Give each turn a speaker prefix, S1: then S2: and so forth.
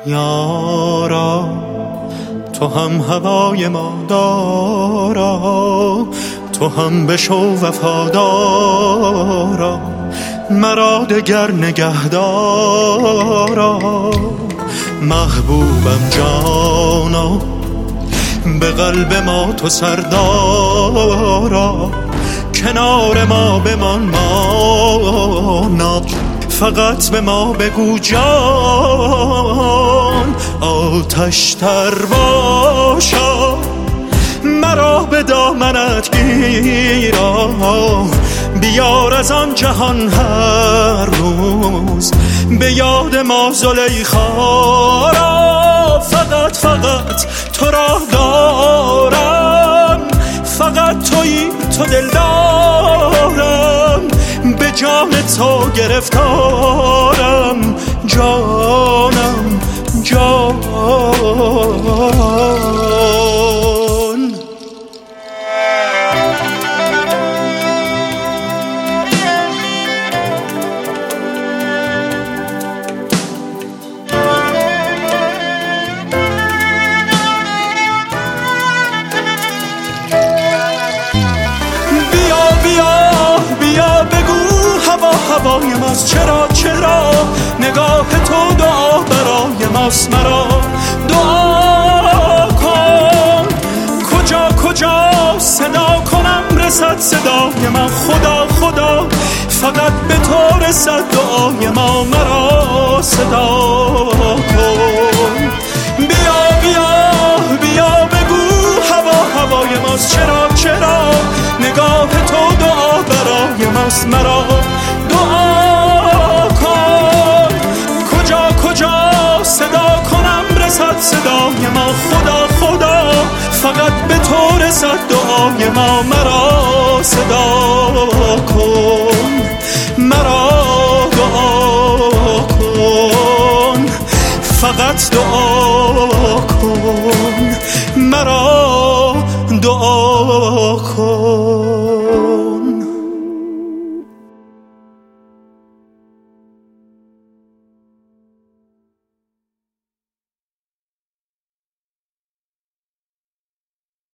S1: یارا تو هم هوای ما دارا، تو هم بشو وفادارا، مرا دگر نگهدارا. محبوبم جانا به قلب ما تو سردارا، کنار ما بمان مانا، فقط به ما بگو جان. آتش تر باشا مرا به دامنت گیرا، بیار از آن جهان هر روز به یاد ما زلیخا را. فقط تو را دارم، فقط تویی تو دلدارم، به جان تو گرفتارم جانم جان. هوای ماست چرا نگاه تو دعا برای ماست. مرا دعا کن کجا صدا کنم رسد صدای من. خدا فقط به تو رسد دعای ما. مرا صدا کن بیا بگو هوای ماست چرا نگاه تو دعا برای ماست. مرا دعا کن کجا صدا کنم رسد صدای ما. خدا فقط به تو رسد دعای ما. مرا صدا کن مرا دعا کن، فقط دعا کن.